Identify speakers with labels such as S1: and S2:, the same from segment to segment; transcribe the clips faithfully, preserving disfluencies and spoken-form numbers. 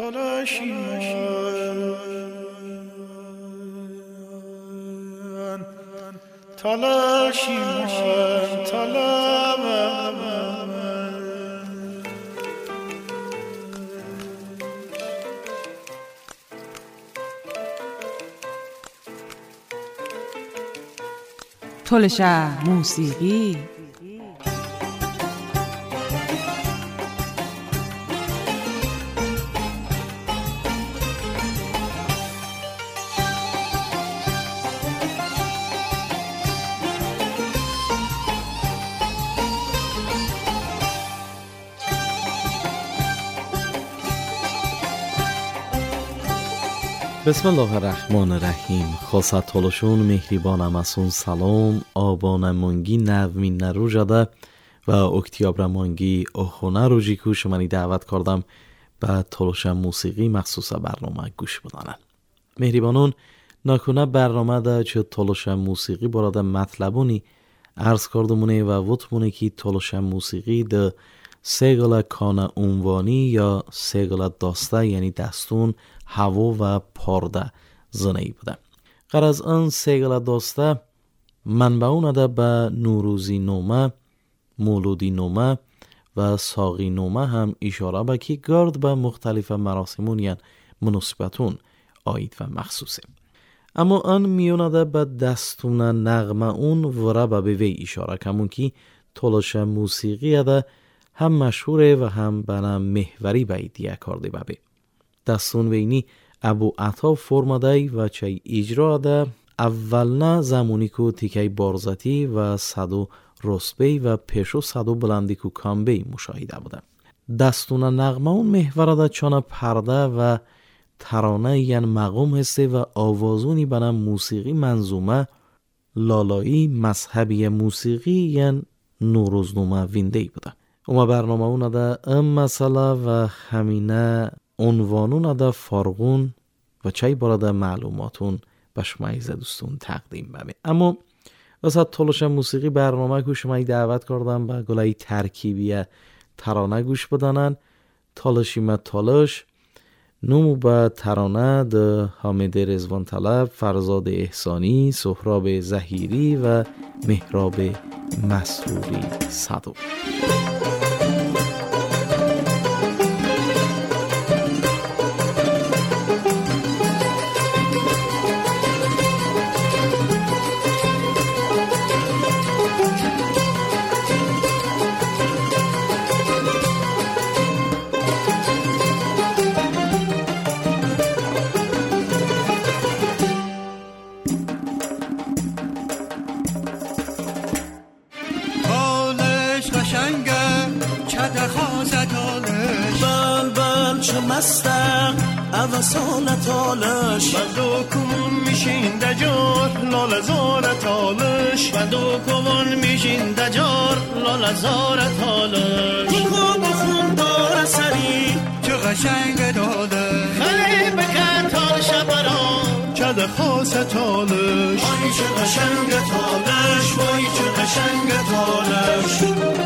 S1: تلاشی من تلاشی من طلبم
S2: تلش موسیقی
S3: بسم الله الرحمن الرحیم. خواست تلشون مهریبانم اسون سلام آبان منگی نومین نرو جده و اکتیابر منگی اخونه رو جیکو شمانی دعوت کردم به تلش موسیقی مخصوص برنامه گوش بدانن. مهریبانون نکنه برنامه ده چه تلش موسیقی براد مطلبونی عرض کردمونه و وطمونه که تلش موسیقی ده سیگل کان عنوانی یا سیگل داسته یعنی دستون هوا و پارده زنهی بوده. غرض آن سیگل داسته منبع اون ده به نوروزی نومه، مولودی نومه و ساقی نومه هم اشاره به که گرد به مختلف مراسمون یعنی مناسبتون آید و مخصوصه. اما آن میونه ده به دستون نغمه اون وره به وی اشاره کمون که تلش موسیقی ده هم مشهوره و هم بنا محوری به ایدیه کرده ببه. دستون وینی ابو عطا فرماده و چه اجرا ده اول نه زمانی که تیکه بارزتی و صدو رسبی و پیشو صدو بلندی که کامبی مشاهده بوده. دستون نغمه اون محور ده چانه پرده و ترانه یعن مقام هسته و آوازونی بنا موسیقی منظومه لالایی مذهبی موسیقی یعن نوروزنامه ویندهی بوده. اما برنامه اون ده ام مسئله و همینه عنوانون ده فارغون و چای براده معلوماتون به شما ایزه دوستون تقدیم بمید. اما واسه تلش موسیقی برنامه که شما دعوت کردم به گلای ترکیبی ترانه گوش بدانن. تلشیم تلش نمو به ترانه ده حامد رضوان طلب، فرزاد احسانی، سهراب زهیری و مهراب مسروری صدو.
S4: مستم اوسان تالش بندو کمون میشین دجار لال زار تالش بندو کمون میشین دجار لال زار تالش بکو بخون دار سری چه قشنگ داده خلی بکن تالش برام چه دخواست تالش وای چه قشنگ تالش وای چه قشنگ تالش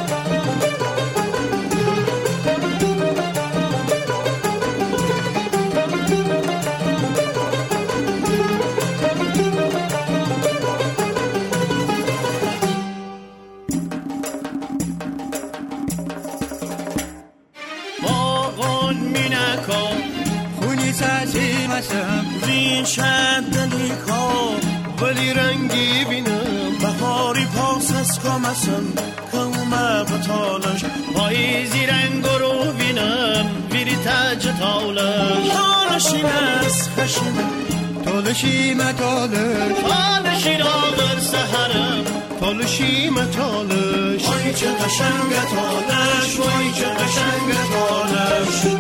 S4: وین شد دلی کام ولی رنگی بینم بهاری پاس از کامسم کامه بطالش پاییزی رنگ رو بینم بیری تاج تالش تالشی نس خشم تالشی متالش تالشی راغر سهرم تالشی متالش وای چه قشنگ تالش وای چه قشنگ تالش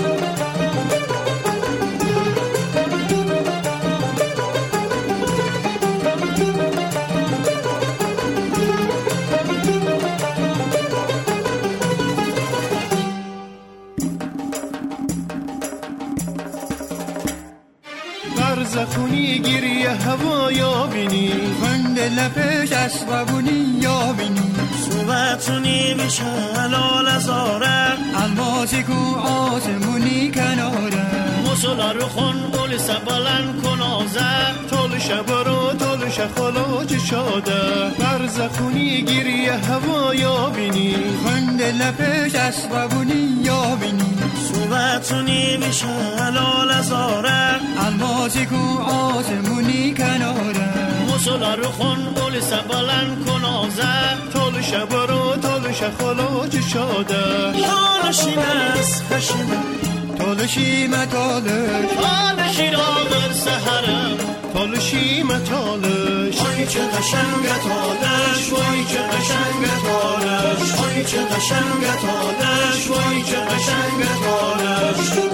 S4: زخونی گیری هوا یا بینی خند لپش اسبابونی یا بینی صوبتونی میشه لال زاره الماسی کو آسمونی کناره مسلا رو خون بول سبالن کنازه طول شب رو طول شخلاج شاده برزخونی گیری هوا یا بینی
S2: خند لپش اسبابونی یا بینی
S4: صوبتونی میشه حلال زاره
S2: الماسی کو آسمونی کناره
S4: مسلا رو خون بول سبالن کنازه
S1: طول شب رو طول شخلاج شاده
S4: حالشی نس خشیمه
S2: تالشی متالش
S4: حالشی راغر سهرم
S1: تالشی متالش
S4: آی چه قشنگ تالش وای چه قشنگ تالش آی چه قشنگ تالش وای چه قشنگ تالش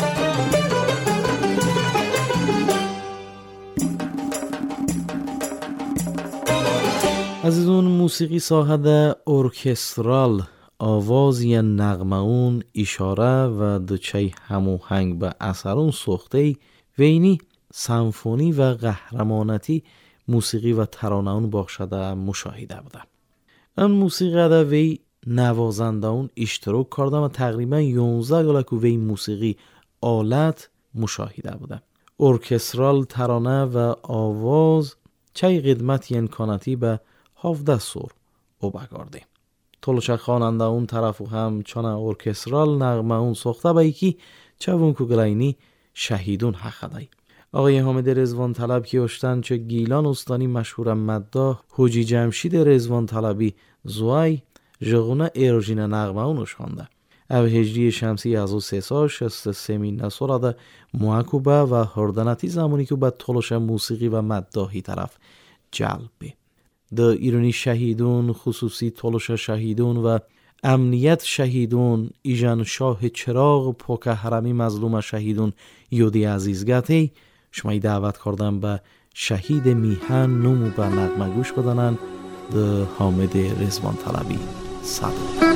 S3: عزیزون موسیقی ساحده ارکسترال آواز یا نغمه اون اشاره و دچه هموهنگ به اثرون سوخته وینی سمفونی و قهرمانتی موسیقی و ترانه اون بخشده مشاهده بوده. این موسیقی ده وی نوازنده اون اشتراک کرده و تقریبا یازده سال که وی موسیقی آلت مشاهده بوده. ارکسترال ترانه و آواز چه قدمت ینکانتی به هفده سور او بگارده. طولش خواننده اون طرفو هم چون ارکسترال نغمه اون ساخته با یکی چون که گلینی شهیدون حق دای. آقای حامد رضوان طلب که اشتن چه گیلان استانی مشهور مداح حجی جمشید رضوان طلبی زوای جغونه ایروژین نغمه اون شانده. او هجری شمسی از او سه سال شست سمین نسوراده محکوبه و هردنتی زمانی که به طولش موسیقی و مداحی طرف جلبه. د ایرانی شهیدون خصوصی طولش شهیدون و امنیت شهیدون ایجان شاه چراغ پوک حرمی مظلوم شهیدون یودی عزیزگتی شمایی دعوت کردن به شهید میهن نومو به نغمه گوش بدنن د حامد رضوان طلبی صدر.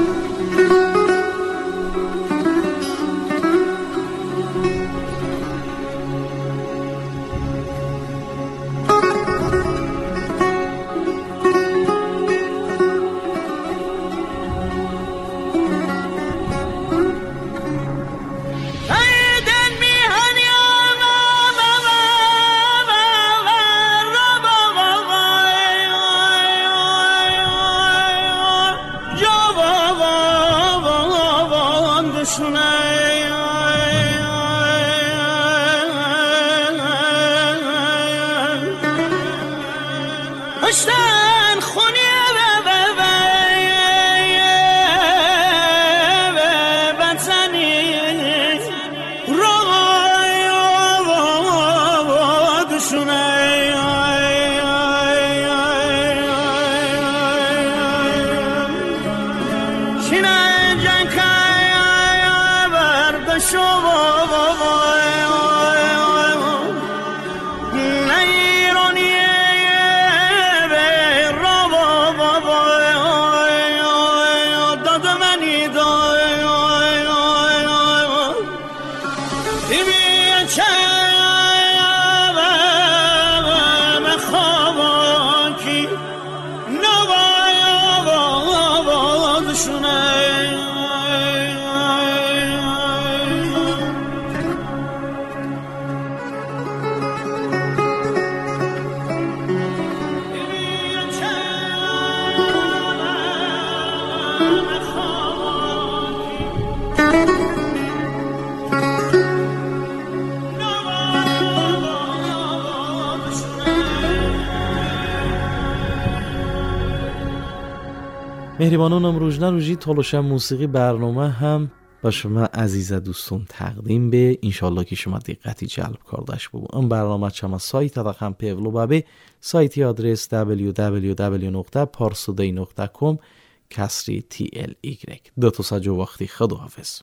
S3: مهربانانم روزنه روزی طولش موسیقی برنامه هم با شما عزیز دوستون تقدیم به انشالله که شما دقتی جلب کردش بود. این برنامه شما سایت رقم پیولو بابه سایتی آدرس دبلیو دبلیو دبلیو نقطه پارسودی نقطه کام کسری تی ال ایگرگ. دو تا سجو وقتی خدا حافظ.